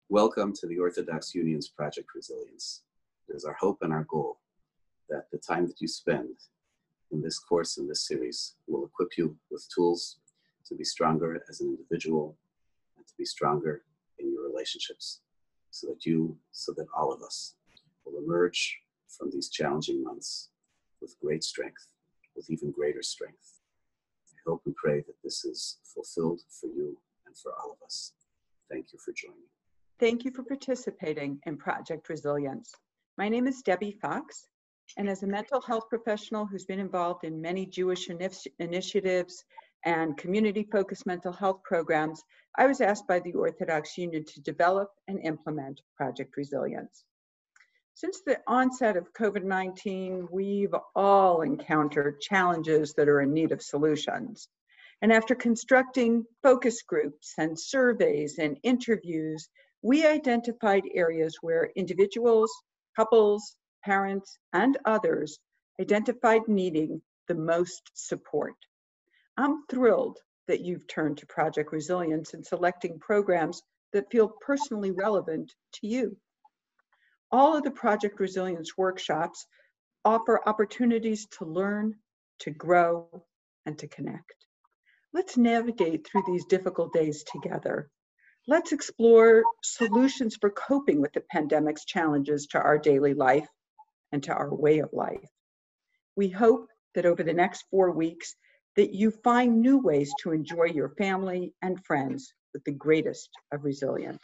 Welcome to the Orthodox Union's Project Resilience. It is our hope and our goal that the time that you spend in this course, in this series, will equip you with tools to be stronger as an individual and to be stronger in your relationships so that all of us will emerge from these challenging months with great strength, with even greater strength. I hope and pray that this is fulfilled for you and for all of us. Thank you for joining. Thank you for participating in Project Resilience. My name is Debbie Fox, and as a mental health professional who's been involved in many Jewish initiatives and community-focused mental health programs, I was asked by the Orthodox Union to develop and implement Project Resilience. Since the onset of COVID-19, we've all encountered challenges that are in need of solutions. And after constructing focus groups and surveys and interviews, we identified areas where individuals, couples, parents, and others identified needing the most support. I'm thrilled that you've turned to Project Resilience in selecting programs that feel personally relevant to you. All of the Project Resilience workshops offer opportunities to learn, to grow, and to connect. Let's navigate through these difficult days together. Let's explore solutions for coping with the pandemic's challenges to our daily life and to our way of life. We hope that over the next 4 weeks that you find new ways to enjoy your family and friends with the greatest of resilience.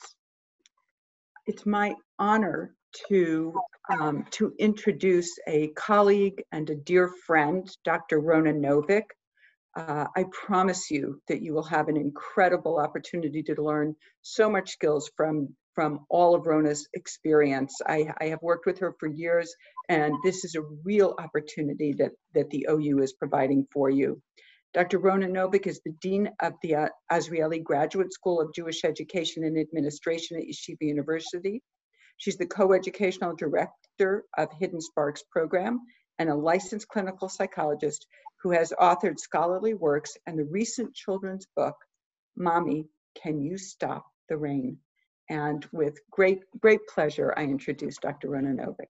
It's my honor to introduce a colleague and a dear friend, Dr. Rona Novick. I promise you that you will have an incredible opportunity to learn so much skills from all of Rona's experience. I have worked with her for years, and this is a real opportunity that the OU is providing for you. Dr. Rona Novick is the Dean of the Azrieli Graduate School of Jewish Education and Administration at Yeshiva University. She's the co-educational director of Hidden Sparks program and a licensed clinical psychologist who has authored scholarly works and the recent children's book, Mommy, Can You Stop the Rain? And with great pleasure, I introduce Dr. Rona Novick.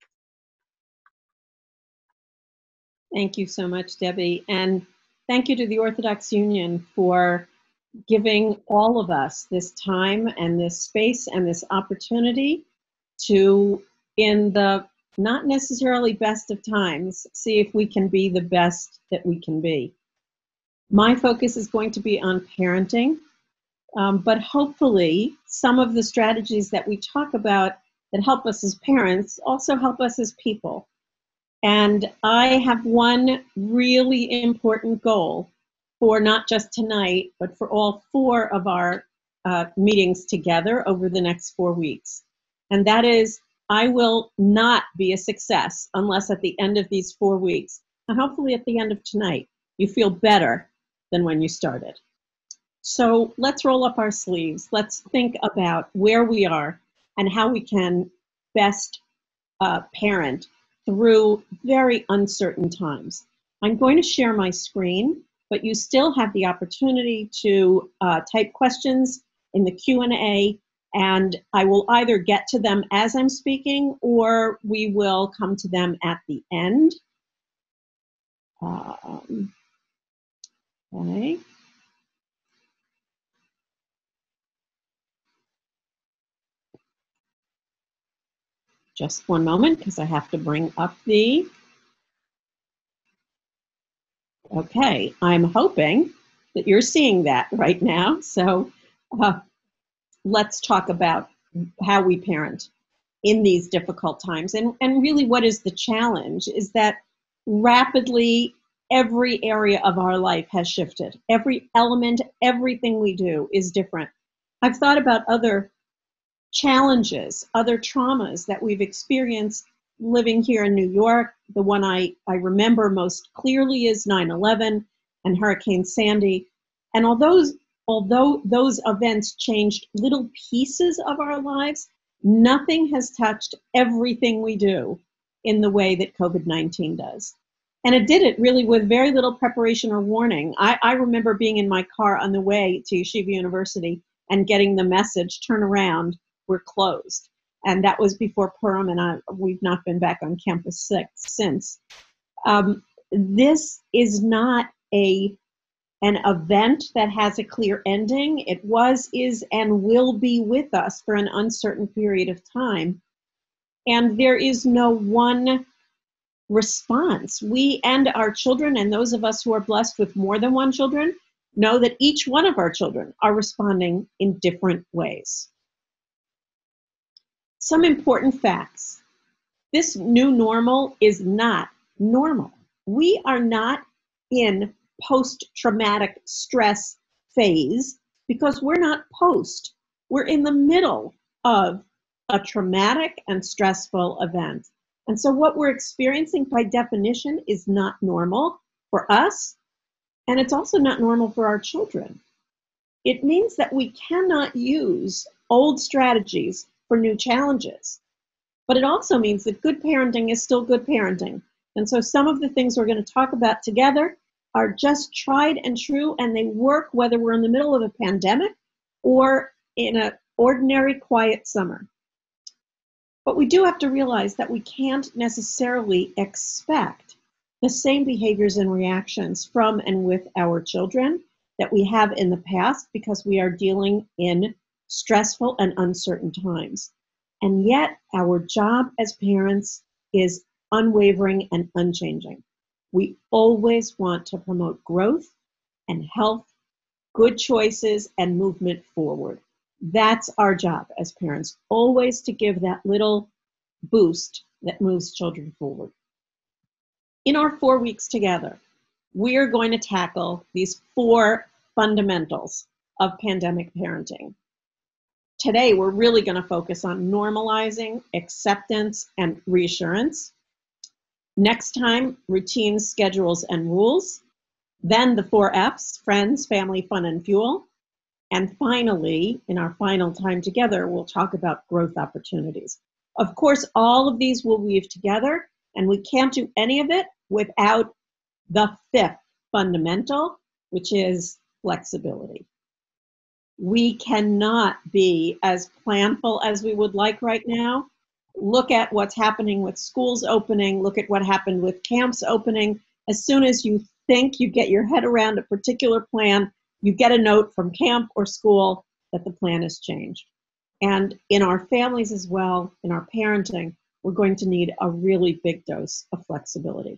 Thank you so much, Debbie. And thank you to the Orthodox Union for giving all of us this time and this space and this opportunity to, in the not necessarily best of times, see if we can be the best that we can be. My focus is going to be on parenting, but hopefully some of the strategies that we talk about that help us as parents also help us as people. And I have one really important goal for not just tonight, but for all 4 of our meetings together over the next 4 weeks. And that is, I will not be a success unless at the end of these 4 weeks, and hopefully at the end of tonight, you feel better than when you started. So let's roll up our sleeves. Let's think about where we are and how we can best parent through very uncertain times. I'm going to share my screen, but you still have the opportunity to type questions in the Q&A, and I will either get to them as I'm speaking or we will come to them at the end. Okay. Just one moment, because I have to bring up the... Okay, I'm hoping that you're seeing that right now. So let's talk about how we parent in these difficult times. And really what is the challenge is that rapidly every area of our life has shifted. Every element, everything we do is different. I've thought about other challenges, other traumas that we've experienced living here in New York. The one I remember most clearly is 9/11 and Hurricane Sandy. And although those events changed little pieces of our lives, nothing has touched everything we do in the way that COVID-19 does. And it did it really with very little preparation or warning. I remember being in my car on the way to Yeshiva University and getting the message, turn around, were closed. And that was before Purim, and we've not been back on campus since. This is not an event that has a clear ending. It was, is, and will be with us for an uncertain period of time. And there is no one response. We and our children, and those of us who are blessed with more than one children, know that each one of our children are responding in different ways. Some important facts. This new normal is not normal. We are not in post-traumatic stress phase because we're not post. We're in the middle of a traumatic and stressful event. And so what we're experiencing by definition is not normal for us, and it's also not normal for our children. It means that we cannot use old strategies for new challenges. But it also means that good parenting is still good parenting. And so some of the things we're going to talk about together are just tried and true, and they work whether we're in the middle of a pandemic or in an ordinary quiet summer. But we do have to realize that we can't necessarily expect the same behaviors and reactions from and with our children that we have in the past, because we are dealing in stressful and uncertain times. And yet our job as parents is unwavering and unchanging. We always want to promote growth and health, good choices, and movement forward. That's our job as parents, always to give that little boost that moves children forward. In our 4 weeks together, we are going to tackle these 4 fundamentals of pandemic parenting. Today, we're really going to focus on normalizing, acceptance, and reassurance. Next time, routines, schedules, and rules. Then the 4 F's, friends, family, fun, and fuel. And finally, in our final time together, we'll talk about growth opportunities. Of course, all of these will weave together, and we can't do any of it without the 5th fundamental, which is flexibility. We cannot be as planful as we would like right now. Look at what's happening with schools opening. Look at what happened with camps opening. As soon as you think you get your head around a particular plan, you get a note from camp or school that the plan has changed. And in our families as well, in our parenting, we're going to need a really big dose of flexibility.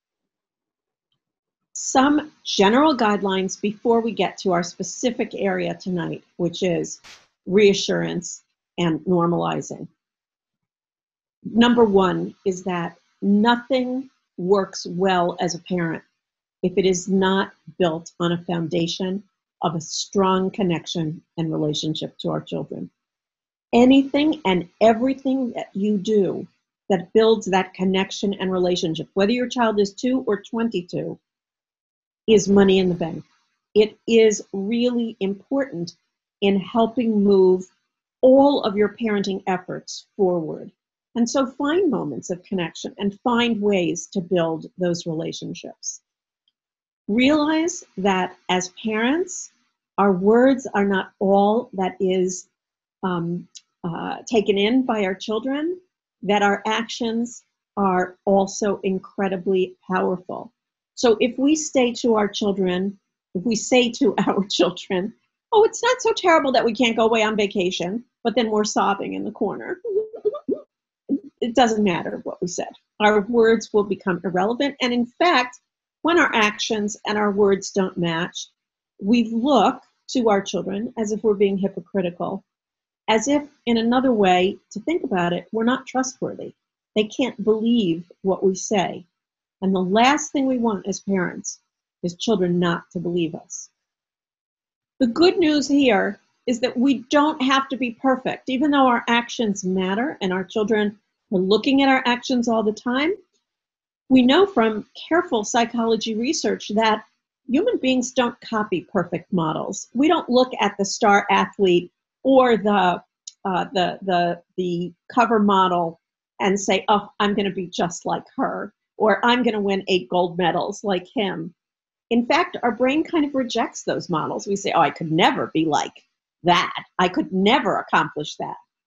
Some general guidelines before we get to our specific area tonight, which is reassurance and normalizing. Number 1 is that nothing works well as a parent if it is not built on a foundation of a strong connection and relationship to our children. Anything and everything that you do that builds that connection and relationship, whether your child is 2 or 22, is money in the bank. It is really important in helping move all of your parenting efforts forward. And so find moments of connection and find ways to build those relationships. Realize that as parents, our words are not all that is taken in by our children, that our actions are also incredibly powerful. So if we say to our children, oh, it's not so terrible that we can't go away on vacation, but then we're sobbing in the corner. It doesn't matter what we said. Our words will become irrelevant. And in fact, when our actions and our words don't match, we look to our children as if we're being hypocritical, as if, in another way to think about it, we're not trustworthy. They can't believe what we say. And the last thing we want as parents is children not to believe us. The good news here is that we don't have to be perfect. Even though our actions matter and our children are looking at our actions all the time, we know from careful psychology research that human beings don't copy perfect models. We don't look at the star athlete or the cover model and say, oh, I'm going to be just like her, or I'm going to win 8 gold medals like him. In fact, our brain kind of rejects those models. We say, oh, I could never be like that. I could never accomplish that.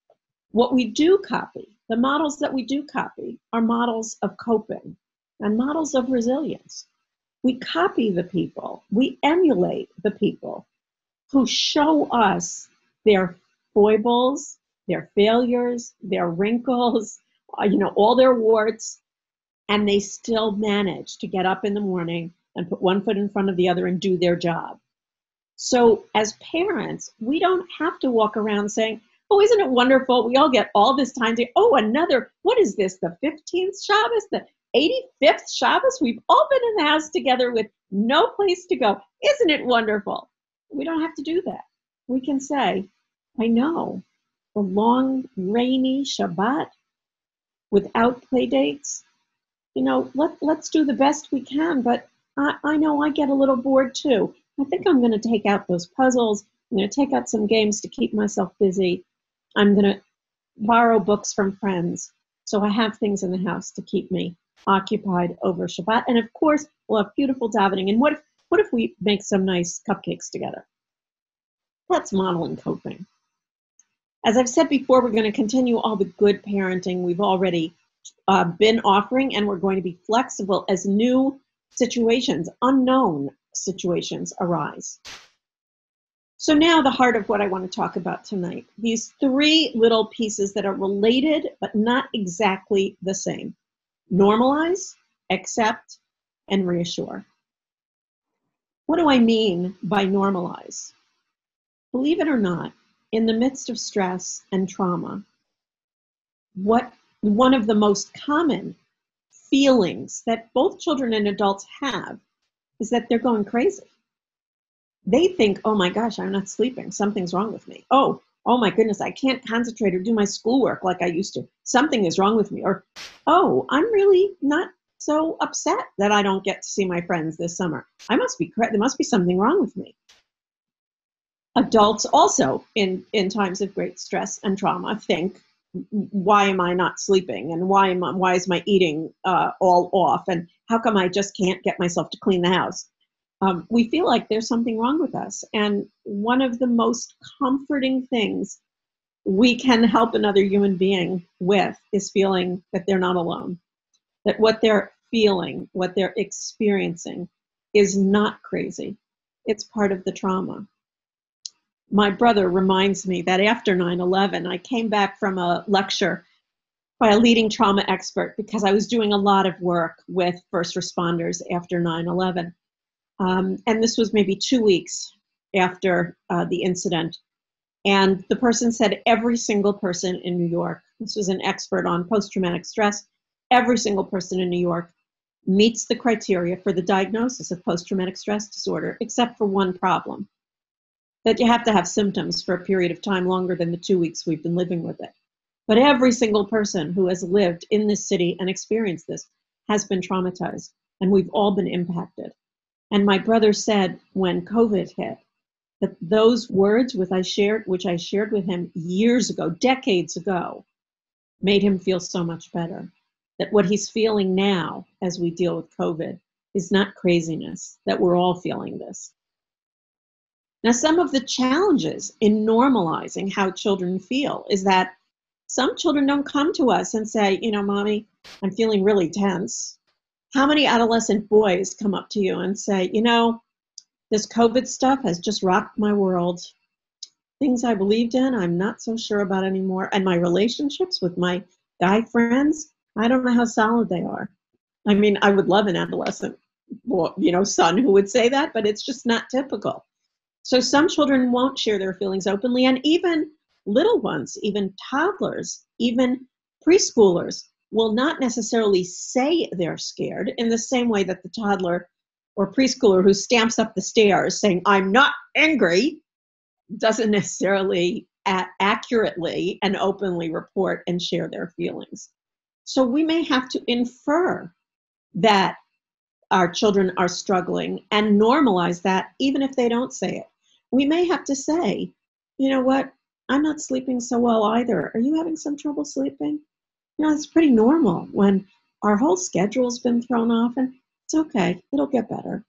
What we do copy, the models that we do copy, are models of coping and models of resilience. We copy the people, we emulate the people who show us their foibles, their failures, their wrinkles, all their warts, and they still manage to get up in the morning and put one foot in front of the other and do their job. So as parents, we don't have to walk around saying, oh, isn't it wonderful? We all get all this time to, what is this, the 15th Shabbos, the 85th Shabbos? We've all been in the house together with no place to go. Isn't it wonderful? We don't have to do that. We can say, I know, the long, rainy Shabbat without play dates, let's do the best we can, but I know I get a little bored too. I think I'm going to take out those puzzles. I'm going to take out some games to keep myself busy. I'm going to borrow books from friends. So I have things in the house to keep me occupied over Shabbat. And of course, we'll have beautiful davening. And what if we make some nice cupcakes together? That's modeling coping. As I've said before, we're going to continue all the good parenting we've already been offering, and we're going to be flexible as new situations, unknown situations arise. So now the heart of what I want to talk about tonight, these three little pieces that are related but not exactly the same. Normalize, accept, and reassure. What do I mean by normalize? Believe it or not, in the midst of stress and trauma, one of the most common feelings that both children and adults have is that they're going crazy. They think, oh my gosh, I'm not sleeping. Something's wrong with me. Oh my goodness, I can't concentrate or do my schoolwork like I used to. Something is wrong with me. Or, oh, I'm really not so upset that I don't get to see my friends this summer. There must be something wrong with me. Adults also, in times of great stress and trauma, think, why am I not sleeping? And why is my eating all off? And how come I just can't get myself to clean the house? We feel like there's something wrong with us. And one of the most comforting things we can help another human being with is feeling that they're not alone, that what they're feeling, what they're experiencing is not crazy. It's part of the trauma. My brother reminds me that after 9/11, I came back from a lecture by a leading trauma expert because I was doing a lot of work with first responders after 9/11. And this was maybe 2 weeks after the incident. And the person said every single person in New York, this was an expert on post-traumatic stress, every single person in New York meets the criteria for the diagnosis of post-traumatic stress disorder, except for one problem, that you have to have symptoms for a period of time longer than the 2 weeks we've been living with it. But every single person who has lived in this city and experienced this has been traumatized, and we've all been impacted. And my brother said when COVID hit, that those words which I shared with him years ago, decades ago, made him feel so much better. That what he's feeling now as we deal with COVID is not craziness, that we're all feeling this. Now, some of the challenges in normalizing how children feel is that some children don't come to us and say, Mommy, I'm feeling really tense. How many adolescent boys come up to you and say, this COVID stuff has just rocked my world. Things I believed in, I'm not so sure about anymore. And my relationships with my guy friends, I don't know how solid they are. I mean, I would love an adolescent, son who would say that, but it's just not typical. So some children won't share their feelings openly, and even little ones, even toddlers, even preschoolers will not necessarily say they're scared in the same way that the toddler or preschooler who stamps up the stairs saying, I'm not angry, doesn't necessarily accurately and openly report and share their feelings. So we may have to infer that our children are struggling and normalize that even if they don't say it. We may have to say, you know what, I'm not sleeping so well either. Are you having some trouble sleeping? It's pretty normal when our whole schedule's been thrown off, and it's okay, it'll get better.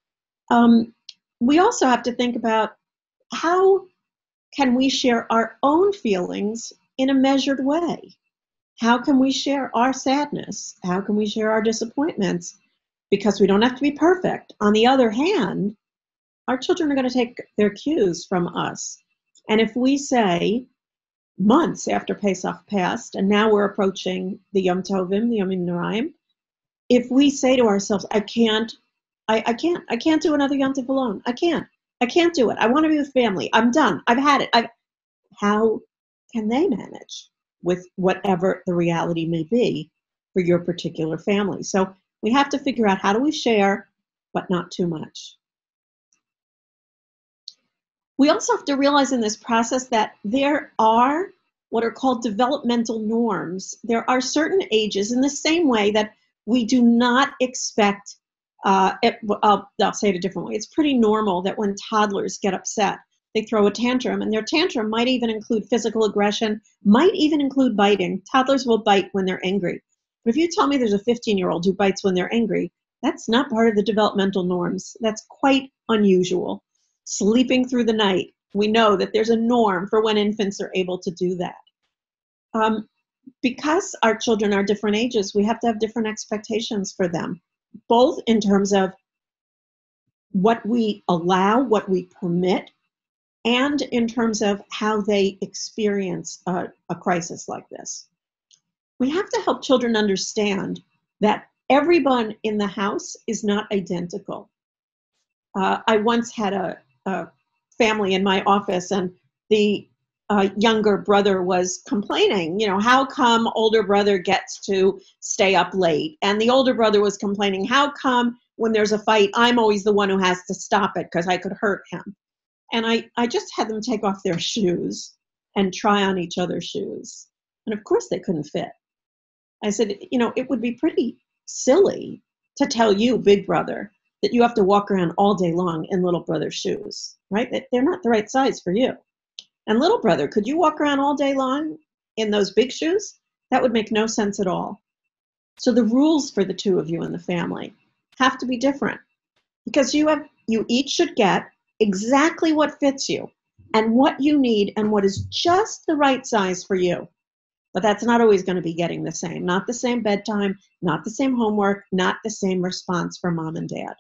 We also have to think about how can we share our own feelings in a measured way? How can we share our sadness? How can we share our disappointments? Because we don't have to be perfect. On the other hand, our children are going to take their cues from us. And if we say, months after Pesach passed, and now we're approaching the Yom Tovim, the Yomim Noraim, if we say to ourselves, I can't do another Yom Tov alone. I can't do it. I want to be with family. I'm done. I've had it. How can they manage with whatever the reality may be for your particular family? So we have to figure out, how do we share, but not too much. We also have to realize in this process that there are what are called developmental norms. There are certain ages, in the same way that we do not expect, I'll say it a different way. It's pretty normal that when toddlers get upset, they throw a tantrum, and their tantrum might even include physical aggression, might even include biting. Toddlers will bite when they're angry. But if you tell me there's a 15-year-old who bites when they're angry, that's not part of the developmental norms. That's quite unusual. Sleeping through the night, we know that there's a norm for when infants are able to do that. Because our children are different ages, we have to have different expectations for them, both in terms of what we allow, what we permit, and in terms of how they experience a crisis like this. We have to help children understand that everyone in the house is not identical. I once had a family in my office, and the younger brother was complaining, how come older brother gets to stay up late? And the older brother was complaining, how come when there's a fight, I'm always the one who has to stop it because I could hurt him? And I just had them take off their shoes and try on each other's shoes. And of course they couldn't fit. I said, it would be pretty silly to tell you, big brother, that you have to walk around all day long in little brother's shoes, right? That they're not the right size for you. And little brother, could you walk around all day long in those big shoes? That would make no sense at all. So the rules for the two of you in the family have to be different, because you each should get exactly what fits you and what you need and what is just the right size for you. But that's not always going to be getting the same. Not the same bedtime, not the same homework, not the same response from mom and dad.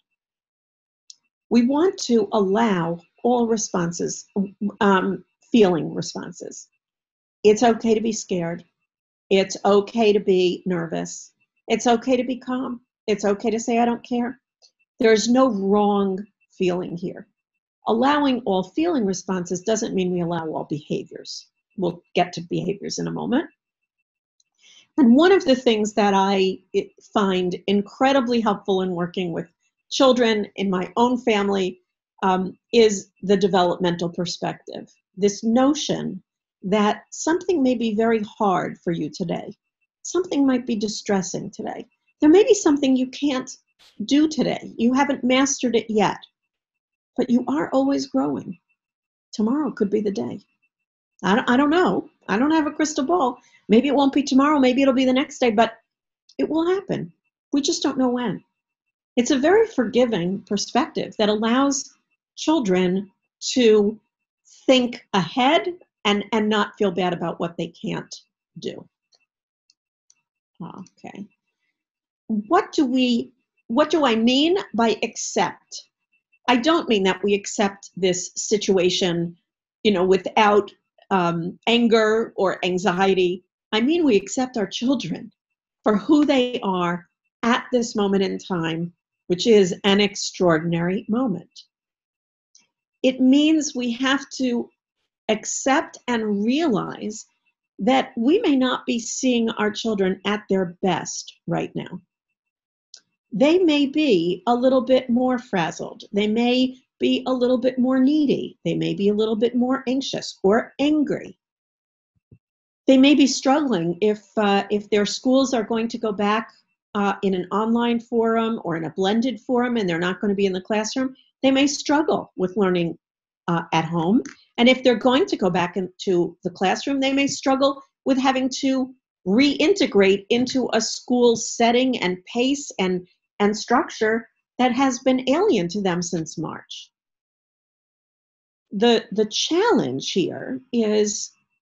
We want to allow all responses, feeling responses. It's okay to be scared. It's okay to be nervous. It's okay to be calm. It's okay to say, I don't care. There's no wrong feeling here. Allowing all feeling responses doesn't mean we allow all behaviors. We'll get to behaviors in a moment. And one of the things that I find incredibly helpful in working with children in my own family is the developmental perspective. This notion that something may be very hard for you today. Something might be distressing today. There may be something you can't do today. You haven't mastered it yet, but you are always growing. Tomorrow could be the day. I don't know. I don't have a crystal ball. Maybe it won't be tomorrow. Maybe it'll be the next day, but it will happen. We just don't know when. It's a very forgiving perspective that allows children to think ahead and not feel bad about what they can't do. Okay. What do I mean by accept? I don't mean that we accept this situation, without anger or anxiety. I mean we accept our children for who they are at this moment in time, which is an extraordinary moment. It means we have to accept and realize that we may not be seeing our children at their best right now. They may be a little bit more frazzled. They may be a little bit more needy. They may be a little bit more anxious or angry. They may be struggling if their schools are going to go back in an online forum or in a blended forum and they're not going to be in the classroom. They may struggle with learning at home. And if they're going to go back into the classroom, they may struggle with having to reintegrate into a school setting and pace and structure that has been alien to them since March. The challenge here is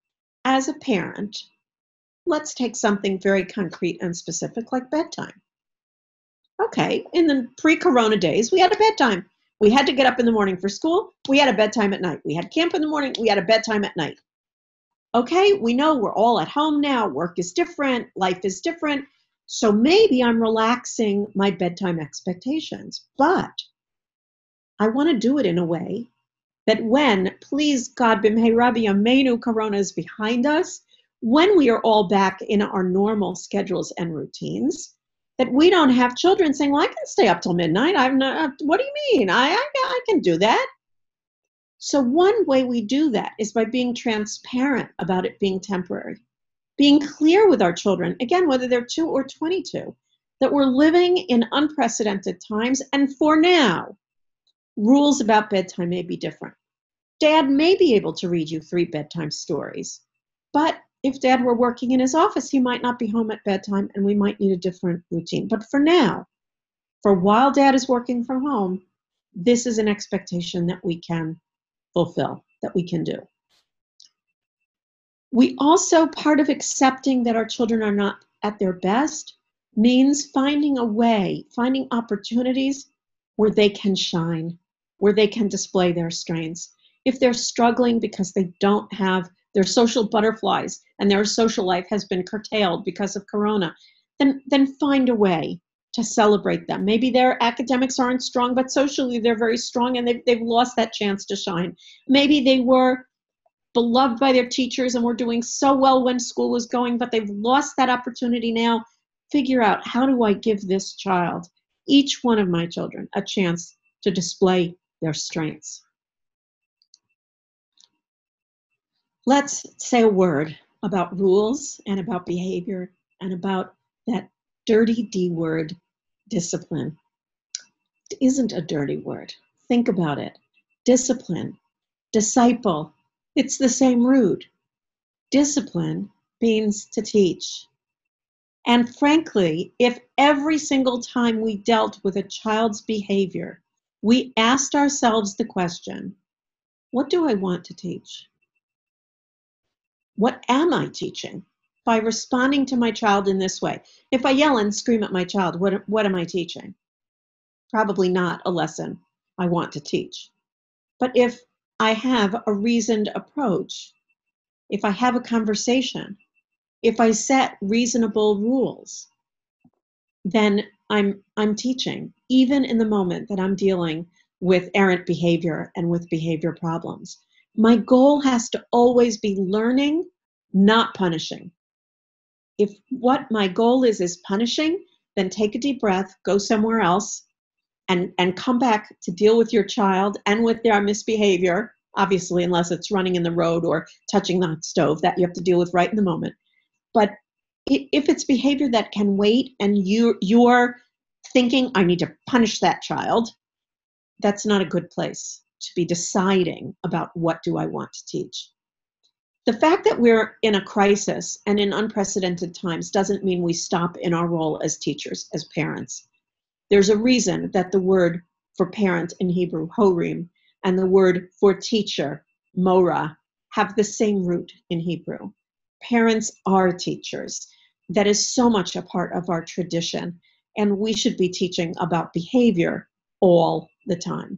as a parent, let's take something very concrete and specific like bedtime. Okay, in the pre-corona days, we had a bedtime. We had to get up in the morning for school. We had a bedtime at night. We had camp in the morning. We had a bedtime at night. Okay, we know we're all at home now. Work is different. Life is different. So maybe I'm relaxing my bedtime expectations. But I want to do it in a way that when, please God, b'mehera b'yameinu, Corona is behind us, when we are all back in our normal schedules and routines, that we don't have children saying, well, I can stay up till midnight. I'm not, what do you mean? I can do that. So one way we do that is by being transparent about it being temporary, being clear with our children, again, whether they're 2 or 22, that we're living in unprecedented times. And for now, rules about bedtime may be different. Dad may be able to read you 3 bedtime stories, but if Dad were working in his office, he might not be home at bedtime and we might need a different routine. But for now, for while Dad is working from home, this is an expectation that we can fulfill, that we can do. We also, part of accepting that our children are not at their best means finding a way, finding opportunities where they can shine, where they can display their strengths. If they're struggling because they don't have their social butterflies and their social life has been curtailed because of Corona, then find a way to celebrate them. Maybe their academics aren't strong, but socially they're very strong and they've lost that chance to shine. Maybe they were beloved by their teachers and were doing so well when school was going, but they've lost that opportunity now. Figure out, how do I give this child, each one of my children, a chance to display their strengths? Let's say a word about rules and about behavior and about that dirty D word, discipline. It isn't a dirty word. Think about it. Discipline, disciple, it's the same root. Discipline means to teach. And frankly, if every single time we dealt with a child's behavior, we asked ourselves the question, what do I want to teach? What am I teaching? By responding to my child in this way. If I yell and scream at my child, what am I teaching? Probably not a lesson I want to teach. But if I have a reasoned approach, if I have a conversation, if I set reasonable rules, then I'm teaching, even in the moment that I'm dealing with errant behavior and with behavior problems. My goal has to always be learning, not punishing. If what my goal is punishing, then take a deep breath, go somewhere else, and come back to deal with your child and with their misbehavior, obviously, unless it's running in the road or touching the stove, that you have to deal with right in the moment. But if it's behavior that can wait and you're thinking, I need to punish that child, that's not a good place to be deciding about what do I want to teach. The fact that we're in a crisis and in unprecedented times doesn't mean we stop in our role as teachers, as parents. There's a reason that the word for parent in Hebrew, horim, and the word for teacher, mora, have the same root in Hebrew. Parents are teachers. That is so much a part of our tradition, and we should be teaching about behavior all the time.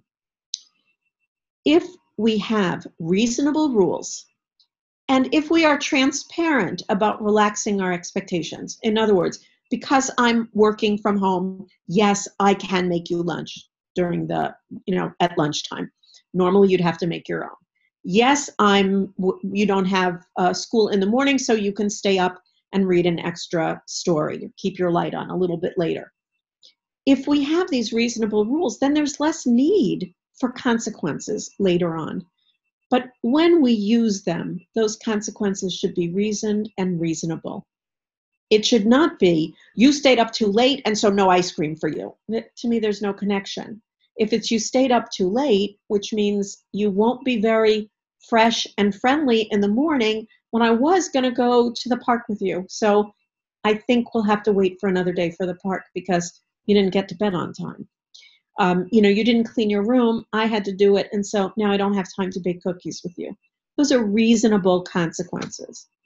If we have reasonable rules, and if we are transparent about relaxing our expectations, in other words, because I'm working from home, yes, I can make you lunch during at lunchtime. Normally you'd have to make your own. Yes, you don't have school in the morning, so you can stay up and read an extra story, keep your light on a little bit later. If we have these reasonable rules, then there's less need for consequences later on. But when we use them, those consequences should be reasoned and reasonable. It should not be, you stayed up too late and so no ice cream for you. To me, there's no connection. If it's you stayed up too late, which means you won't be very fresh and friendly in the morning when I was going to go to the park with you. So I think we'll have to wait for another day for the park because you didn't get to bed on time. You didn't clean your room. I had to do it. And so now I don't have time to bake cookies with you. Those are reasonable consequences.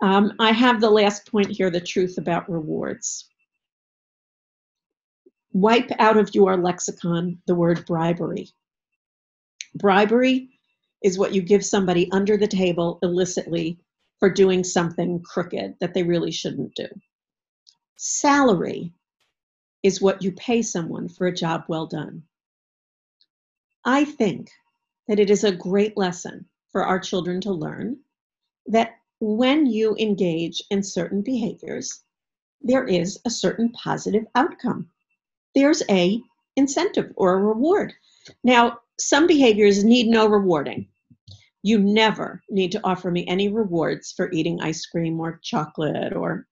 I have the last point here, the truth about rewards. Wipe out of your lexicon the word bribery. Bribery is what you give somebody under the table illicitly for doing something crooked that they really shouldn't do. Salary is what you pay someone for a job well done. I think that it is a great lesson for our children to learn that when you engage in certain behaviors, there is a certain positive outcome. There's a incentive or a reward. Now, some behaviors need no rewarding. You never need to offer me any rewards for eating ice cream or chocolate or,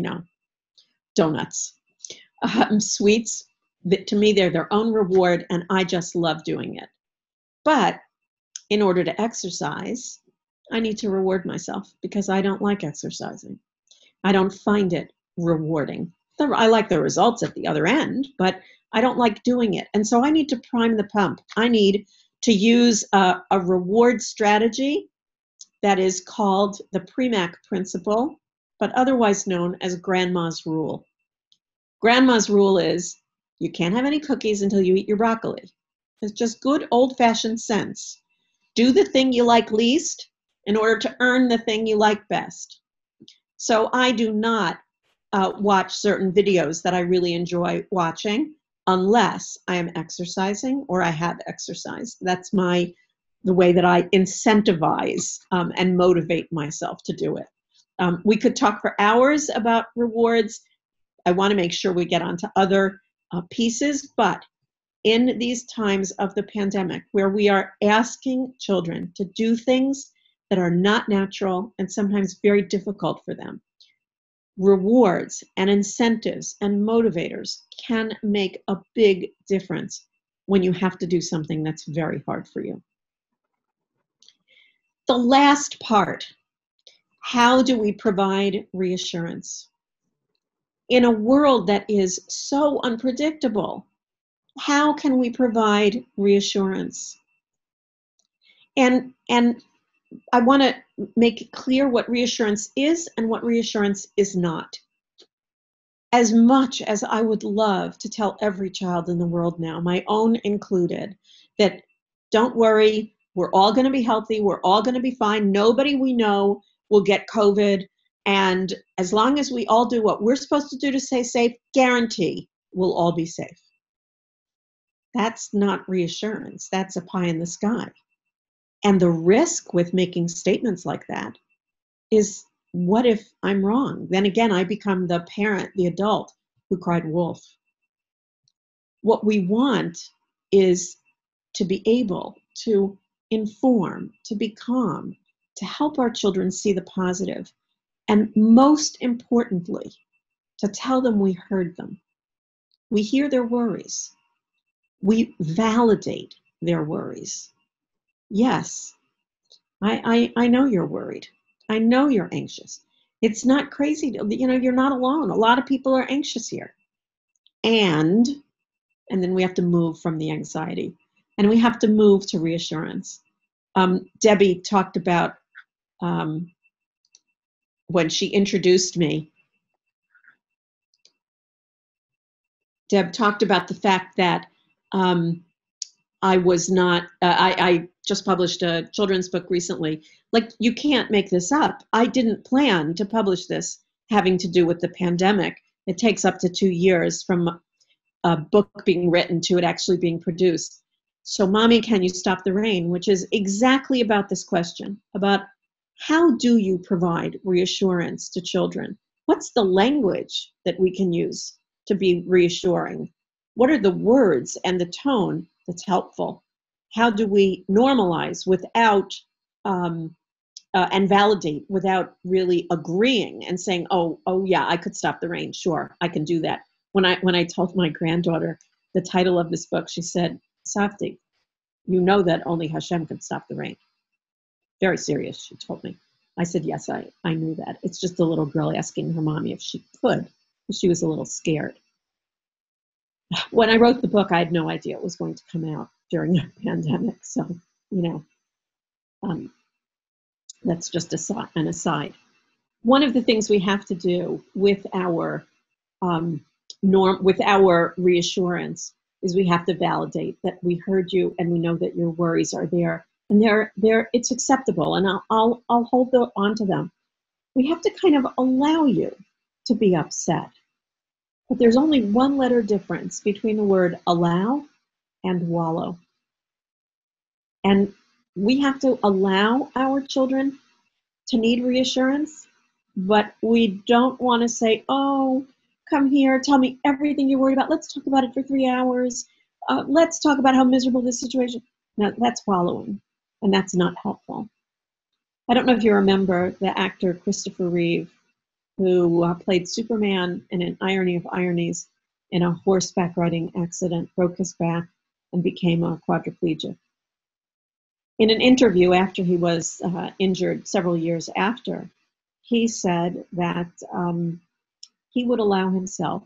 donuts. Sweets, to me, they're their own reward, and I just love doing it. But in order to exercise, I need to reward myself because I don't like exercising. I don't find it rewarding. I like the results at the other end, but I don't like doing it. And so I need to prime the pump. I need to use a reward strategy that is called the Premack principle, but otherwise known as Grandma's rule. Grandma's rule is you can't have any cookies until you eat your broccoli. It's just good old-fashioned sense. Do the thing you like least in order to earn the thing you like best. So I do not watch certain videos that I really enjoy watching unless I am exercising or I have exercised. That's the way that I incentivize and motivate myself to do it. We could talk for hours about rewards. I want to make sure we get onto other pieces, but in these times of the pandemic where we are asking children to do things that are not natural and sometimes very difficult for them, rewards and incentives and motivators can make a big difference when you have to do something that's very hard for you. The last part, how do we provide reassurance? In a world that is so unpredictable, how can we provide reassurance? And I want to make it clear what reassurance is and what reassurance is not. As much as I would love to tell every child in the world now, my own included, that don't worry, we're all going to be healthy, we're all going to be fine, nobody we know will get COVID, and as long as we all do what we're supposed to do to stay safe, guarantee we'll all be safe. That's not reassurance, that's a pie in the sky. And the risk with making statements like that is, what if I'm wrong? Then again, I become the parent, the adult who cried wolf. What we want is to be able to inform, to be calm, to help our children see the positive, and most importantly, to tell them we heard them. We hear their worries. We validate their worries. Yes, I know you're worried. I know you're anxious. It's not crazy. You're not alone. A lot of people are anxious here. And then we have to move from the anxiety. And we have to move to reassurance. Debbie talked about, when she introduced me, Deb talked about the fact that I was not, I just published a children's book recently. Like, you can't make this up. I didn't plan to publish this having to do with the pandemic. It takes up to 2 years from a book being written to it actually being produced. So Mommy, Can You Stop the Rain, which is exactly about this question, about how do you provide reassurance to children? What's the language that we can use to be reassuring? What are the words and the tone that's helpful? How do we normalize without and validate without really agreeing and saying, oh yeah, I could stop the rain. Sure, I can do that. When I told my granddaughter the title of this book, she said, Safti, you know that only Hashem can stop the rain. Very serious, she told me. I said, yes, I knew that. It's just a little girl asking her mommy if she could. She was a little scared. When I wrote the book, I had no idea it was going to come out during the pandemic. So, that's just an aside. one of the things we have to do with our with our reassurance is we have to validate that we heard you and we know that your worries are there, and it's acceptable, and I'll hold on to them. We have to kind of allow you to be upset. But there's only one letter difference between the word allow and wallow. And we have to allow our children to need reassurance, but we don't want to say, oh, come here, tell me everything you're worried about. Let's talk about it for 3 hours. Let's talk about how miserable this situation. Now, that's wallowing, and that's not helpful. I don't know if you remember the actor Christopher Reeve, who played Superman in an irony of ironies in a horseback riding accident, broke his back, and became a quadriplegic. In an interview after he was injured several years after, he said that he would allow himself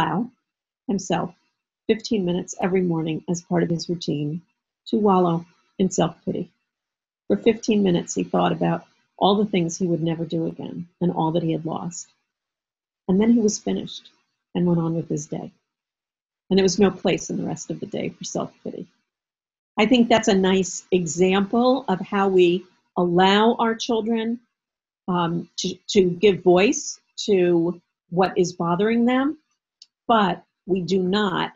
15 minutes every morning as part of his routine to wallow in self-pity. For 15 minutes, he thought about all the things he would never do again and all that he had lost. And then he was finished and went on with his day. And there was no place in the rest of the day for self-pity. I think that's a nice example of how we allow our children to give voice to what is bothering them, but we do not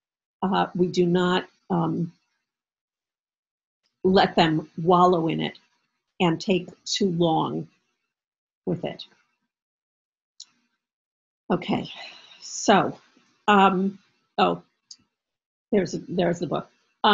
let them wallow in it and take too long with it. Okay, so, there's the book.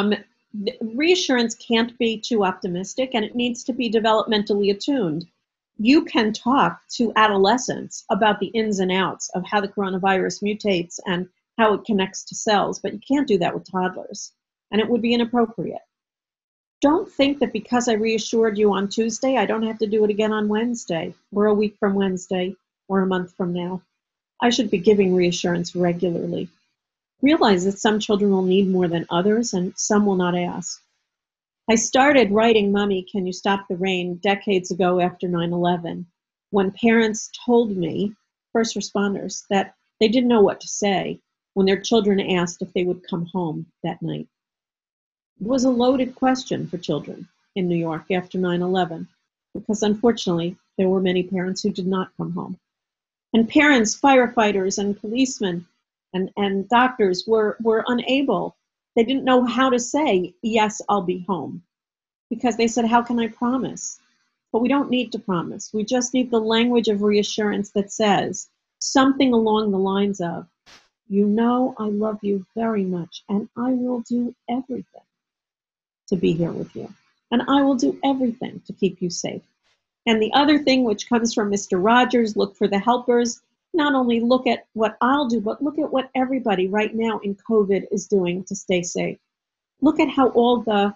Reassurance can't be too optimistic, and it needs to be developmentally attuned. You can talk to adolescents about the ins and outs of how the coronavirus mutates and how it connects to cells, but you can't do that with toddlers, and it would be inappropriate. Don't think that because I reassured you on Tuesday, I don't have to do it again on Wednesday, or a week from Wednesday, or a month from now. I should be giving reassurance regularly. Realize that some children will need more than others, and some will not ask. I started writing Mommy, Can You Stop the Rain decades ago after 9/11, when parents told me, first responders, that they didn't know what to say when their children asked if they would come home that night. It was a loaded question for children in New York after 9/11, because unfortunately, there were many parents who did not come home. And parents, firefighters, and policemen, and doctors were unable. They didn't know how to say, yes, I'll be home. Because they said, how can I promise? But we don't need to promise. We just need the language of reassurance that says something along the lines of, you know I love you very much, and I will do everything to be here with you. And I will do everything to keep you safe. And the other thing, which comes from Mr. Rogers, look for the helpers. Not only look at what I'll do, but look at what everybody right now in COVID is doing to stay safe. Look at how all the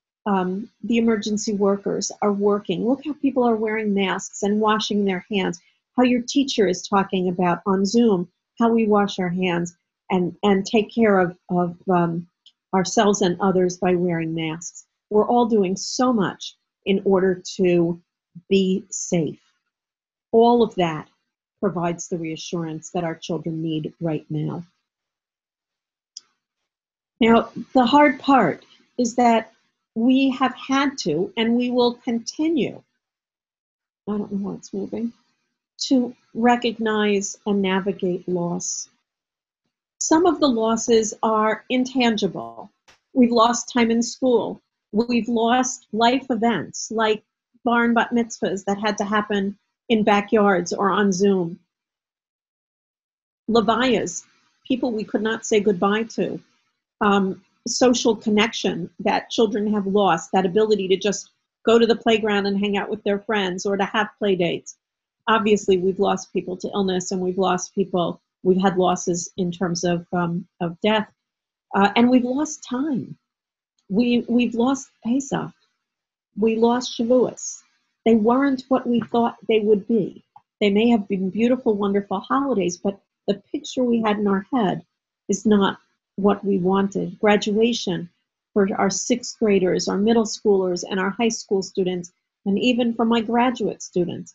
emergency workers are working. Look how people are wearing masks and washing their hands. How your teacher is talking about on Zoom how we wash our hands and take care of ourselves and others by wearing masks. We're all doing so much in order to be safe. All of that provides the reassurance that our children need right now. Now, the hard part is that we have had to, and we will continue, I don't know why it's moving, to recognize and navigate loss. Some of the losses are intangible. We've lost time in school. We've lost life events like bar and bat mitzvahs that had to happen in backyards or on Zoom. Levayas, people we could not say goodbye to. Social connection that children have lost, that ability to just go to the playground and hang out with their friends or to have play dates. Obviously, we've lost people to illness, and we've had losses in terms of death, and we've lost time. We've lost Pesach. We lost Shavuos. They weren't what we thought they would be. They may have been beautiful, wonderful holidays, but the picture we had in our head is not what we wanted. Graduation for our sixth graders, our middle schoolers, and our high school students, and even for my graduate students.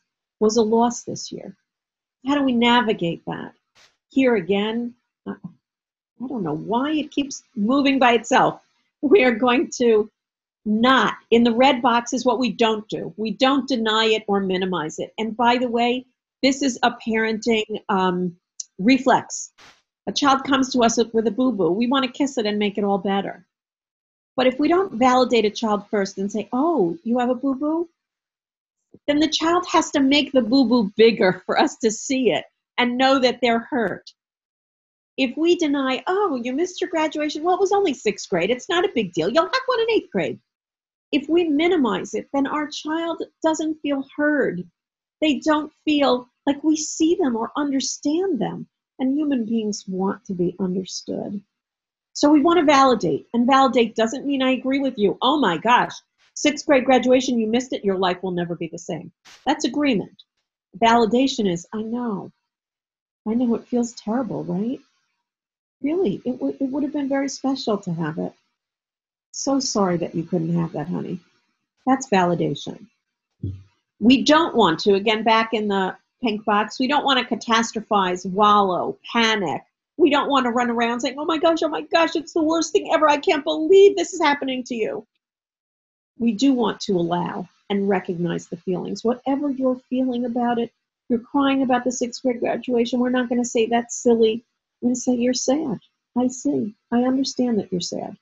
was a loss this year. How do we navigate that? Here again, I don't know why it keeps moving by itself. We are going to not, in the red box is what we don't do. We don't deny it or minimize it. And by the way, this is a parenting reflex. A child comes to us with a boo-boo. We want to kiss it and make it all better. But if we don't validate a child first and say, oh, you have a boo-boo? Then the child has to make the boo-boo bigger for us to see it and know that they're hurt. If we deny, oh, you missed your graduation, well, it was only 6th grade. It's not a big deal. You'll have one in 8th grade. If we minimize it, then our child doesn't feel heard. They don't feel like we see them or understand them. And human beings want to be understood. So we want to validate. And validate doesn't mean I agree with you. Oh my gosh, 6th grade graduation, you missed it. Your life will never be the same. That's agreement. Validation is, I know it feels terrible, right? Really, it would have been very special to have it. So sorry that you couldn't have that, honey. That's validation. We don't want to, again, back in the pink box, we don't want to catastrophize, wallow, panic. We don't want to run around saying, oh my gosh, it's the worst thing ever. I can't believe this is happening to you. We do want to allow and recognize the feelings. Whatever you're feeling about it, you're crying about the 6th grade graduation, we're not going to say that's silly. We're going to say you're sad. I see. I understand that you're sad.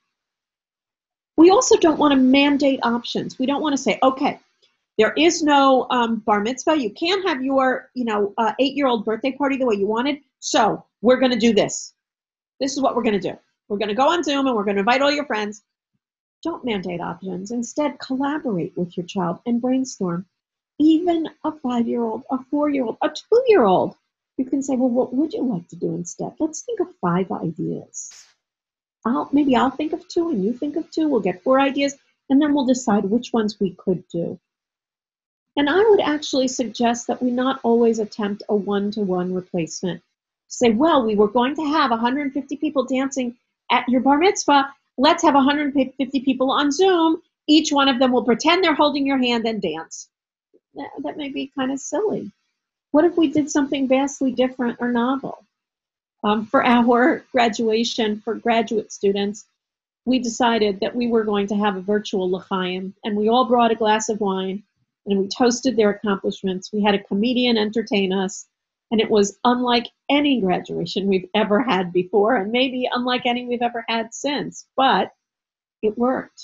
We also don't want to mandate options. We don't want to say, okay, there is no bar mitzvah. You can't have your 8-year-old birthday party the way you wanted. So we're going to do this. This is what we're going to do. We're going to go on Zoom and we're going to invite all your friends. Don't mandate options. Instead, collaborate with your child and brainstorm. Even a 5-year-old, a 4-year-old, a 2-year-old, you can say, well, what would you like to do instead? Let's think of 5 ideas. Maybe I'll think of 2 and you think of 2. We'll get 4 ideas and then we'll decide which ones we could do. And I would actually suggest that we not always attempt a one-to-one replacement. Say, well, we were going to have 150 people dancing at your bar mitzvah. Let's have 150 people on Zoom. Each one of them will pretend they're holding your hand and dance. That may be kind of silly. What if we did something vastly different or novel? For our graduation for graduate students, we decided that we were going to have a virtual l'chaim, and we all brought a glass of wine, and we toasted their accomplishments. We had a comedian entertain us, and it was unlike any graduation we've ever had before, and maybe unlike any we've ever had since, but it worked.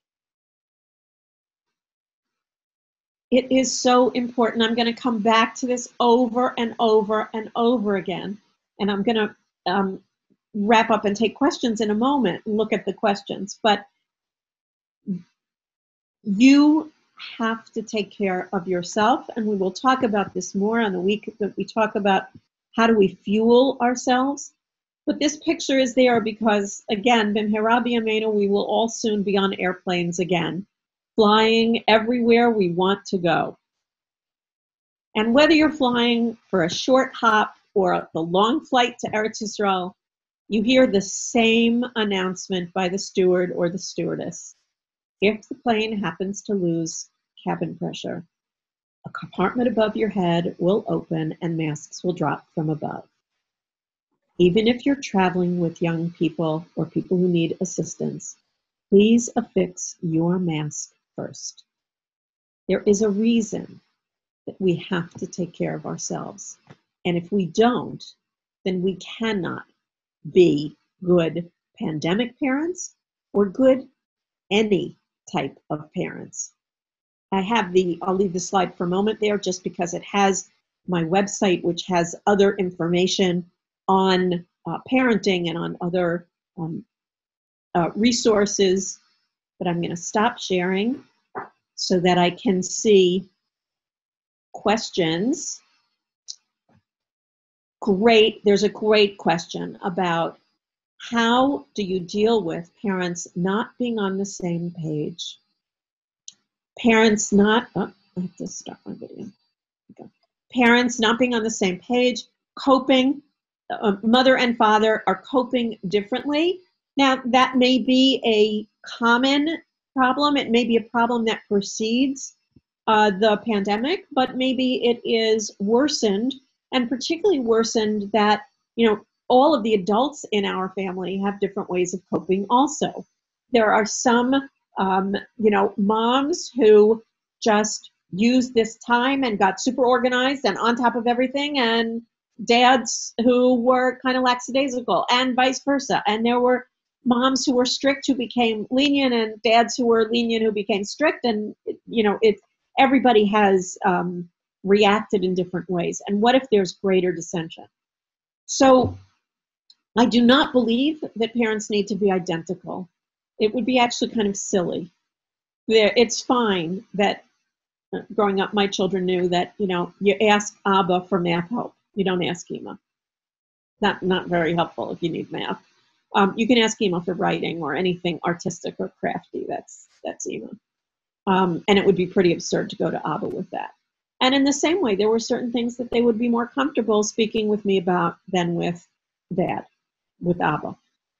It is so important. I'm going to come back to this over and over and over again, and I'm going to wrap up and take questions in a moment and look at the questions, but you have to take care of yourself, and we will talk about this more on the week that we talk about how do we fuel ourselves. But this picture is there because, again, b'mehera b'yameinu, we will all soon be on airplanes again, flying everywhere we want to go. And whether you're flying for a short hop or the long flight to Eretz Yisrael, you hear the same announcement by the steward or the stewardess. If the plane happens to lose cabin pressure, a compartment above your head will open and masks will drop from above. Even if you're traveling with young people or people who need assistance, please affix your mask first. There is a reason that we have to take care of ourselves. And if we don't, then we cannot be good pandemic parents or good any type of parents. I'll leave the slide for a moment there just because it has my website, which has other information on parenting and on other resources, but I'm going to stop sharing so that I can see questions. Great, there's a great question about how do you deal with parents not being on the same page? Parents not, I have to stop my video. Okay. Parents not being on the same page, coping, mother and father are coping differently. Now, that may be a common problem. It may be a problem that precedes the pandemic, but maybe it is worsened, and particularly worsened that, all of the adults in our family have different ways of coping also. There are some, moms who just used this time and got super organized and on top of everything, and dads who were kind of lackadaisical, and vice versa. And there were moms who were strict who became lenient, and dads who were lenient who became strict. And, everybody has reacted in different ways. And what if there's greater dissension? So I do not believe that parents need to be identical. It would be actually kind of silly. It's fine that growing up, my children knew that, you ask Abba for math help. You don't ask Ema. Not very helpful if you need math. You can ask Ema for writing or anything artistic or crafty. That's Ema. And it would be pretty absurd to go to Abba with that. And in the same way, there were certain things that they would be more comfortable speaking with me about than with Dad, with Abba.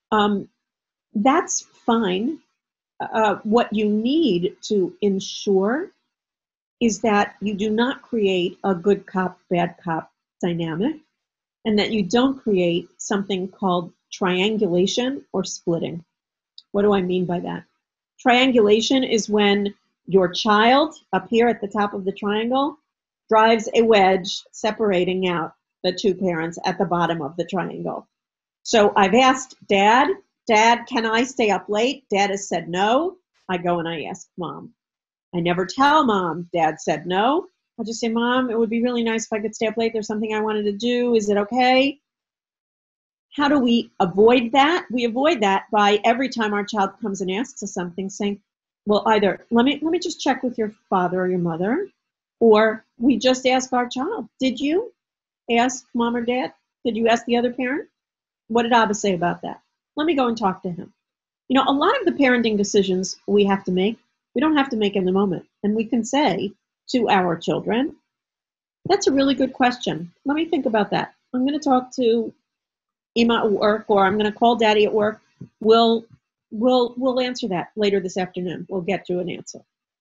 That's fine. What you need to ensure is that you do not create a good cop, bad cop dynamic, and that you don't create something called triangulation or splitting. What do I mean by that? Triangulation is when your child up here at the top of the triangle drives a wedge separating out the two parents at the bottom of the triangle. So I've asked Dad, can I stay up late? Dad has said no. I go and I ask Mom. I never tell Mom, Dad said no. I'll just say, Mom, it would be really nice if I could stay up late. There's something I wanted to do. Is it okay? How do we avoid that? We avoid that by every time our child comes and asks us something, saying, well, either let me just check with your father or your mother, or we just ask our child, did you ask Mom or Dad? Did you ask the other parent? What did Abba say about that? Let me go and talk to him. A lot of the parenting decisions we have to make, we don't have to make in the moment. And we can say to our children, that's a really good question. Let me think about that. I'm going to talk to Ema at work, or I'm going to call Daddy at work. We'll answer that later this afternoon. We'll get you an answer.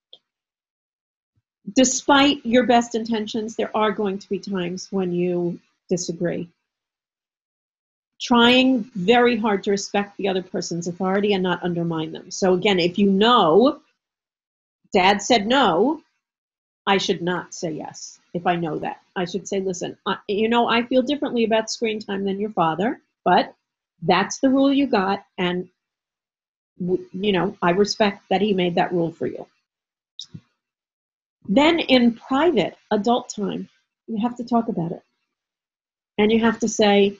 Despite your best intentions, there are going to be times when you disagree. Trying very hard to respect the other person's authority and not undermine them. So again, if Dad said no, I should not say yes. If I know that, I should say, listen, I feel differently about screen time than your father, but that's the rule you got. And, I respect that he made that rule for you. Then in private adult time, you have to talk about it. And you have to say,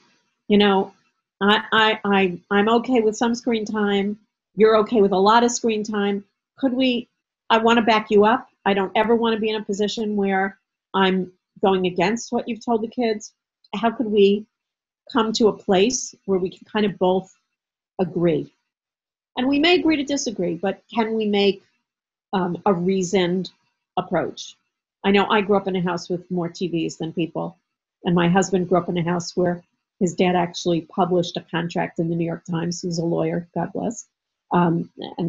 I'm okay with some screen time. You're okay with a lot of screen time. I want to back you up. I don't ever want to be in a position where I'm going against what you've told the kids. How could we come to a place where we can kind of both agree? And we may agree to disagree, but can we make a reasoned approach? I know I grew up in a house with more TVs than people, and my husband grew up in a house where his dad actually published a contract in the New York Times. He's a lawyer, God bless, and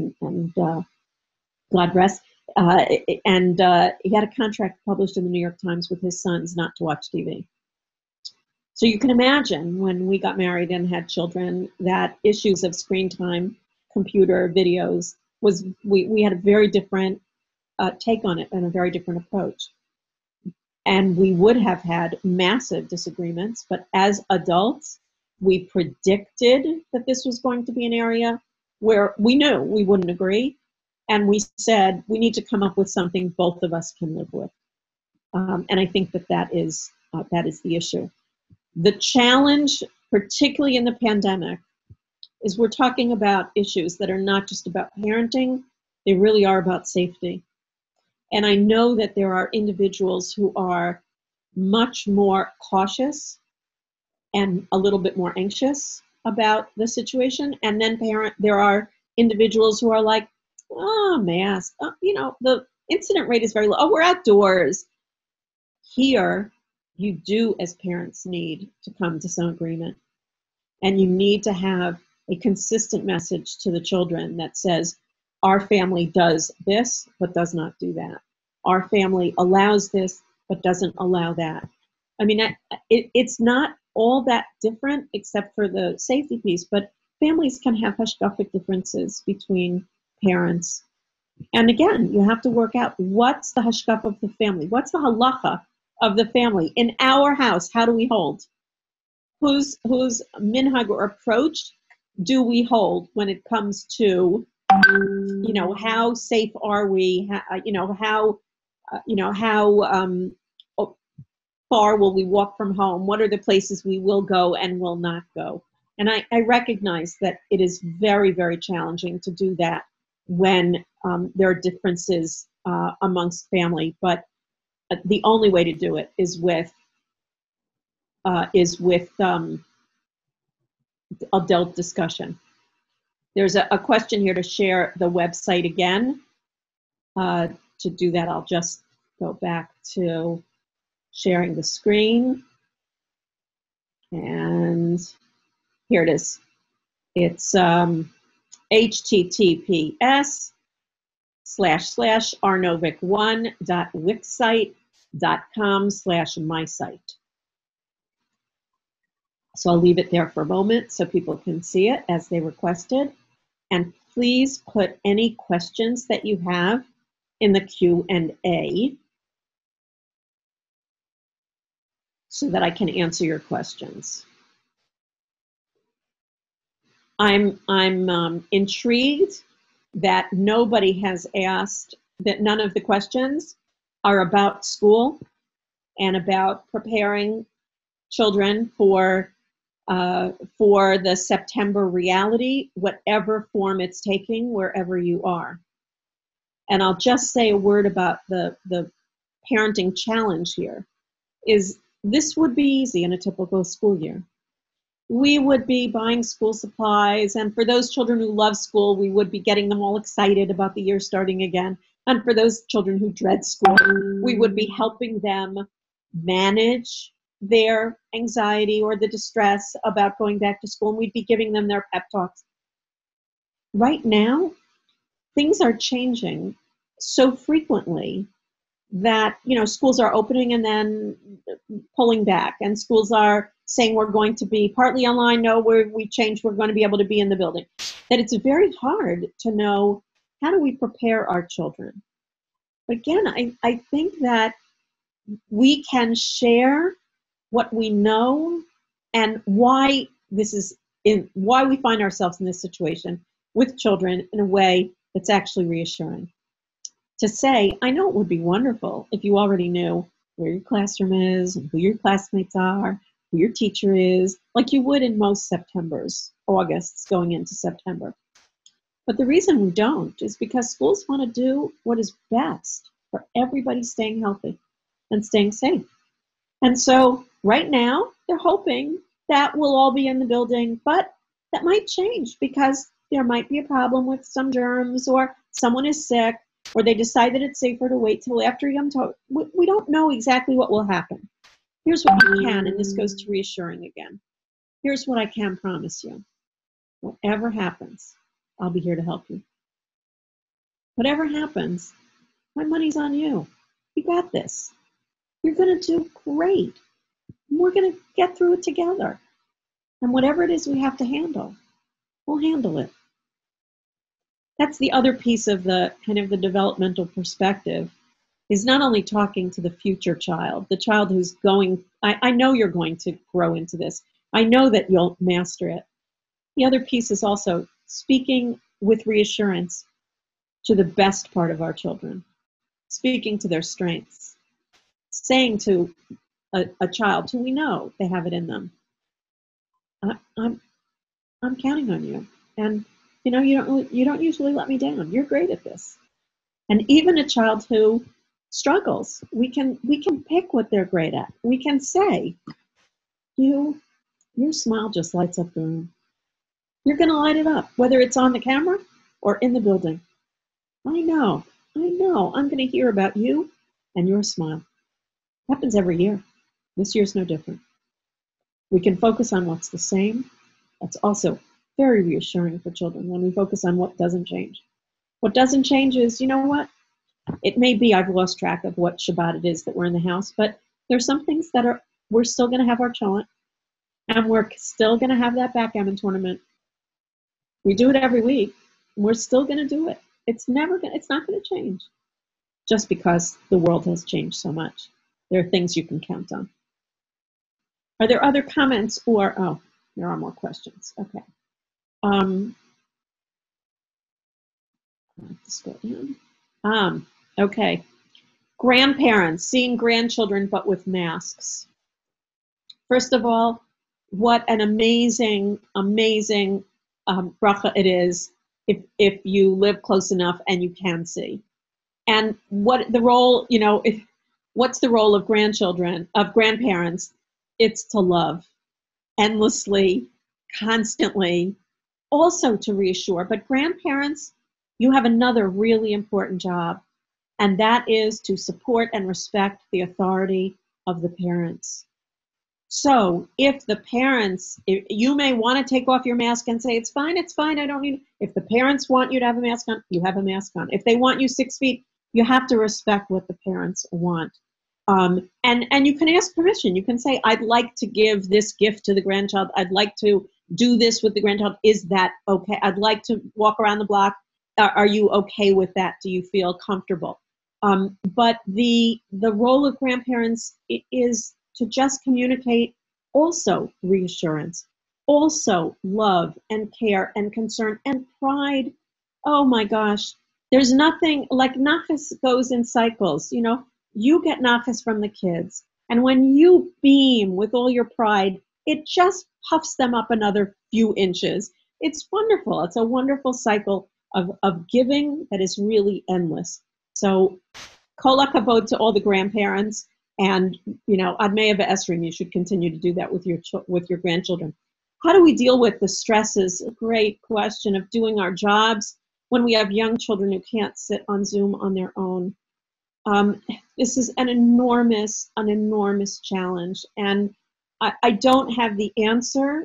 God rest. And he had a contract published in the New York Times with his sons not to watch TV. So you can imagine when we got married and had children that issues of screen time, computer, videos, we had a very different take on it and a very different approach. And we would have had massive disagreements, but as adults, we predicted that this was going to be an area where we knew we wouldn't agree. And we said, we need to come up with something both of us can live with. And I think that is the issue. The challenge, particularly in the pandemic, is we're talking about issues that are not just about parenting, they really are about safety. And I know that there are individuals who are much more cautious and a little bit more anxious about the situation. And then there are individuals who are like, oh, mask, the incident rate is very low. Oh, we're outdoors. Here, you do, as parents, need to come to some agreement. And you need to have a consistent message to the children that says, our family does this, but does not do that. our family allows this but doesn't allow that. I mean, it's not all that different except for the safety piece, but families can have hashkafic differences between parents. And again, you have to work out what's the hashkaf of the family, what's the halacha of the family. In our house, how do we hold? Whose minhag or approach do we hold when it comes to, you know, how safe are we? How far will we walk from home? What are the places we will go and will not go? And I recognize that it is very, very challenging to do that when there are differences amongst family. But the only way to do it is with adult discussion. There's a question here to share the website again. To do that, I'll just go back to sharing the screen. And here it is. It's https://arnovic1.wixsite.com/mysite. So I'll leave it there for a moment so people can see it as they requested. And please put any questions that you have in the Q&A so that I can answer your questions. I'm intrigued that nobody has asked, that none of the questions are about school and about preparing children for the September reality, whatever form it's taking, wherever you are. And I'll just say a word about the parenting challenge here. Is this would be easy in a typical school year. We would be buying school supplies, and for those children who love school, we would be getting them all excited about the year starting again. And for those children who dread school, we would be helping them manage their anxiety or the distress about going back to school, and we'd be giving them their pep talks. Right now, things are changing so frequently that, you know, schools are opening and then pulling back, and schools are saying we're going to be partly online, no, we changed, we're going to be able to be in the building, that it's very hard to know how do we prepare our children. But again, I think that we can share what we know and why why we find ourselves in this situation with children in a way that's actually reassuring. To say, I know it would be wonderful if you already knew where your classroom is and who your classmates are, who your teacher is, like you would in most Septembers, Augusts going into September. But the reason we don't is because schools want to do what is best for everybody staying healthy and staying safe. And so right now, they're hoping that we'll all be in the building, but that might change because there might be a problem with some germs, or someone is sick, or they decide that it's safer to wait till after Yom Tov. We don't know exactly what will happen. Here's what you can, and this goes to reassuring again. Here's what I can promise you. Whatever happens, I'll be here to help you. Whatever happens, my money's on you. You got this. You're going to do great. We're going to get through it together. And whatever it is we have to handle, we'll handle it. That's the other piece of the kind of the developmental perspective, is not only talking to the future child, the child who's going, I know you're going to grow into this. I know that you'll master it. The other piece is also speaking with reassurance to the best part of our children, speaking to their strengths, saying to a child who we know they have it in them, I'm counting on you, and you know you don't usually let me down. You're great at this. And even a child who struggles, we can pick what they're great at. We can say, your smile just lights up the room. You're going to light it up, whether it's on the camera or in the building. I know. I'm going to hear about you and your smile. Happens every year. This year's no different. We can focus on what's the same. That's also very reassuring for children when we focus on what doesn't change. What doesn't change is, you know what? It may be I've lost track of what Shabbat it is that we're in the house, but there's some things that we're still going to have our cholent, and we're still going to have that backgammon tournament. We do it every week. And we're still going to do it. It's not going to change just because the world has changed so much. There are things you can count on. Are there other comments or, oh, there are more questions. Okay. I have to scroll down. Okay. Grandparents, seeing grandchildren but with masks. First of all, what an amazing, amazing bracha it is if you live close enough and you can see. And what the role, what's the role of grandparents? It's to love endlessly, constantly, also to reassure. But grandparents, you have another really important job, and that is to support and respect the authority of the parents. So if the parents, you may want to take off your mask and say, it's fine, I don't need it. If the parents want you to have a mask on, you have a mask on. If they want you 6 feet, you have to respect what the parents want. And you can ask permission. You can say, I'd like to give this gift to the grandchild. I'd like to do this with the grandchild. Is that okay? I'd like to walk around the block. Are you okay with that? Do you feel comfortable? But the role of grandparents is to just communicate also reassurance, also love and care and concern and pride. Oh my gosh, there's nothing like nachas goes in cycles. You get nachas from the kids, and when you beam with all your pride, it just puffs them up another few inches. It's wonderful. It's a wonderful cycle of giving that is really endless. So kol hakavod to all the grandparents. And, Admei V'Esrim, you should continue to do that with your grandchildren. How do we deal with the stresses? A great question of doing our jobs when we have young children who can't sit on Zoom on their own. This is an enormous challenge. And I don't have the answer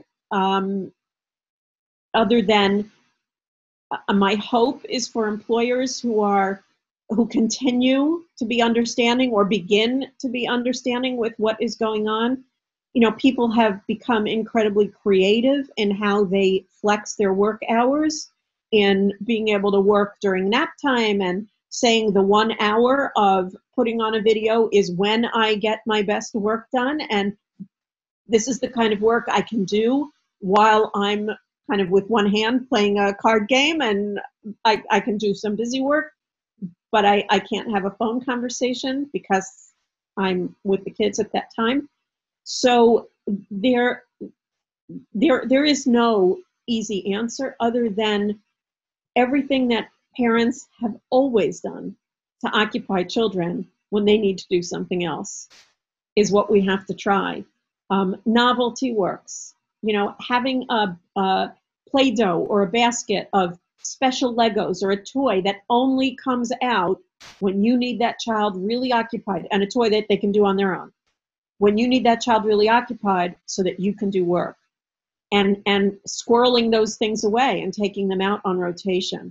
other than my hope is for employers who continue to be understanding or begin to be understanding with what is going on. People have become incredibly creative in how they flex their work hours, in being able to work during nap time and saying the 1 hour of putting on a video is when I get my best work done. And this is the kind of work I can do while I'm kind of with one hand playing a card game, and I can do some busy work. But I can't have a phone conversation because I'm with the kids at that time. So there is no easy answer other than everything that parents have always done to occupy children when they need to do something else is what we have to try. Novelty works. Having a Play-Doh or a basket of special Legos or a toy that only comes out when you need that child really occupied, and a toy that they can do on their own. When you need that child really occupied so that you can do work, and squirreling those things away and taking them out on rotation.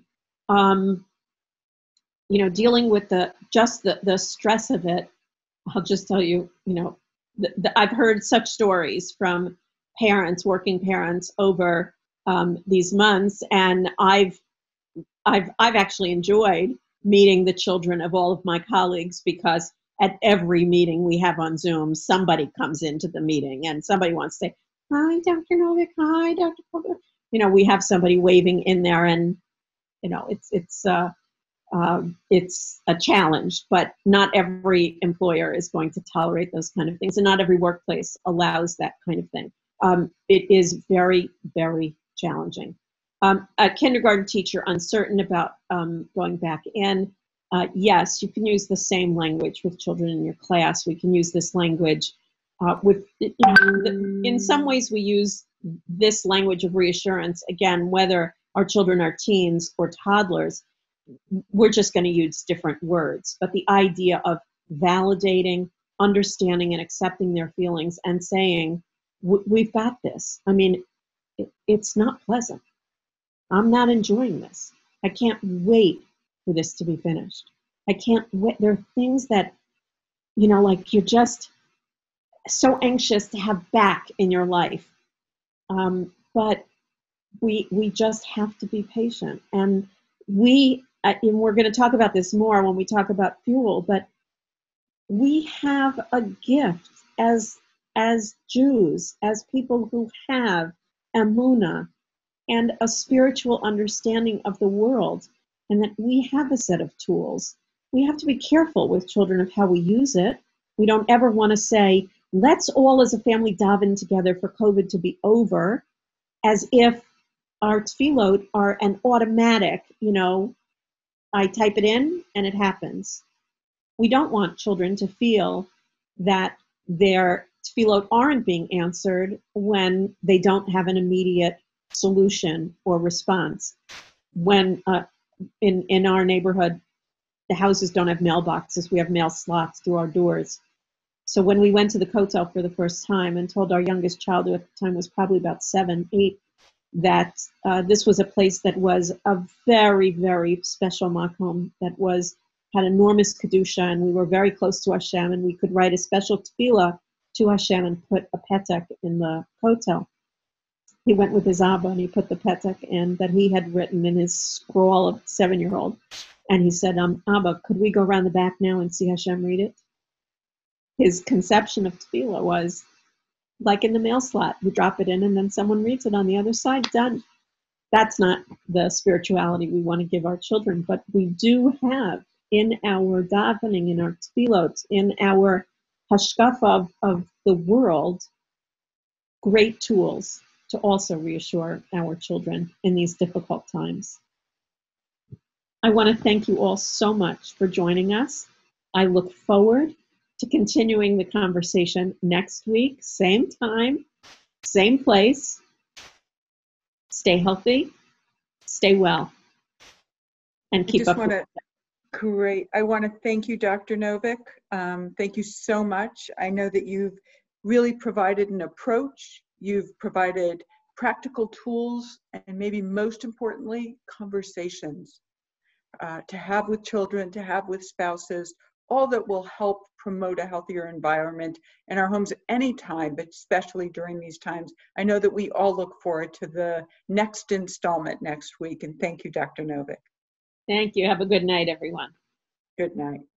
Dealing with the stress of it. I'll just tell you, I've heard such stories from working parents over these months, and I've actually enjoyed meeting the children of all of my colleagues, because at every meeting we have on Zoom, somebody comes into the meeting and somebody wants to say, hi, Dr. Novick, hi, Dr. Pogler. We have somebody waving in there, and it's a challenge, but not every employer is going to tolerate those kind of things, and not every workplace allows that kind of thing. It is very, very challenging. A kindergarten teacher uncertain about going back in. Yes, you can use the same language with children in your class. We can use this language in some ways we use this language of reassurance, again, whether our children are teens or toddlers, we're just going to use different words. But the idea of validating, understanding, and accepting their feelings and saying, we've got this. I mean, it's not pleasant. I'm not enjoying this. I can't wait for this to be finished. I can't wait. There are things that, you know, like you're just so anxious to have back in your life. But we just have to be patient. And we're going to talk about this more when we talk about fuel, but we have a gift as Jews, as people who have emunah and a spiritual understanding of the world, and that we have a set of tools. We have to be careful with children of how we use it. We don't ever want to say, let's all as a family daven together for COVID to be over, as if our tefillot are an automatic, you know, I type it in and it happens. We don't want children to feel that their tefillot aren't being answered when they don't have an immediate solution or response. When in our neighborhood, the houses don't have mailboxes, we have mail slots through our doors. So when we went to the Kotel for the first time and told our youngest child, who at the time was probably about 7, 8, that this was a place that was a very, very special makom, that had enormous kedusha, and we were very close to Hashem, and we could write a special tefillah to Hashem and put a petek in the Kotel. He went with his Abba and he put the petek in that he had written in his scroll of 7-year-old. And he said, Abba, could we go around the back now and see Hashem read it? His conception of tefillah was like in the mail slot. You drop it in and then someone reads it on the other side, done. That's not the spirituality we want to give our children, but we do have in our davening, in our tefillot, in our hashkafa of the world, great tools to also reassure our children in these difficult times. I want to thank you all so much for joining us. I look forward to continuing the conversation next week, same time, same place. Stay healthy, stay well, and keep up. Great. I want to thank you, Dr. Novick. Thank you so much. I know that you've really provided an approach. You've provided practical tools, and maybe most importantly, conversations to have with children, to have with spouses, all that will help promote a healthier environment in our homes anytime, but especially during these times. I know that we all look forward to the next installment next week. And thank you, Dr. Novick. Thank you. Have a good night, everyone. Good night.